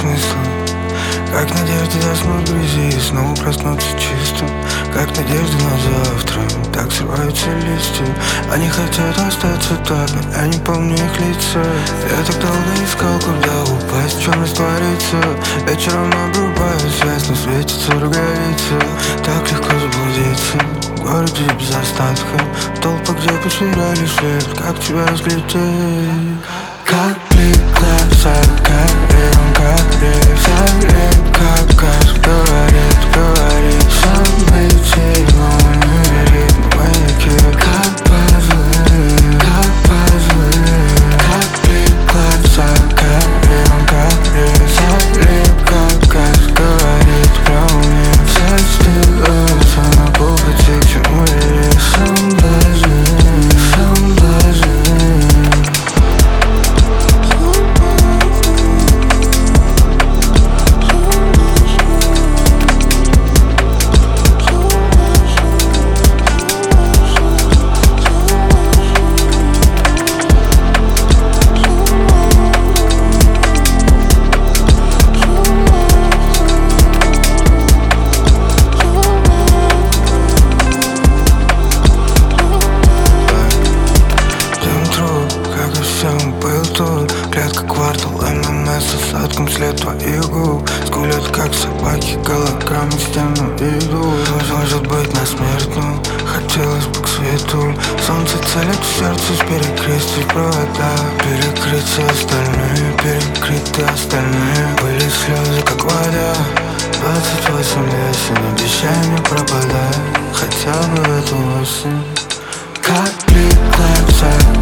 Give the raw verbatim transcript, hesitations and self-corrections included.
смысл. Как надежда заснуть в грязи и снова проснуться чистым. Как надежда на завтра, так срываются листья. Они хотят остаться так, но я не помню их лица. Я так долго искал, куда упасть, в чем раствориться. Вечером обрубаю связь, но светится роговица. Так легко заблудиться в городе без остатка, в толпах, где потеряли свет. Как тебя разглядеть? Как глаза горем, горем, залит, как газ говорит, говорит. Самый ритм, маяки, как пазлы, как пазлы. Как глаза горем, горем, залит, как газ говорит, про мне. Застылся на полпути, к чему я лез. Соблазн, соблазн. Был тут клетка, квартал, ММС с осадком, след твоих губ. Скулят, как собаки, голограммы в стену идут. Может быть на смерть, но хотелось бы к свету. Солнце целит в сердце с перекрестий провода. Перекрыть все остальные, перекрыты остальные. Были слезы, как вода. Двадцать восемь весен, обещай не пропадай хотя бы в эту осень. Как глаза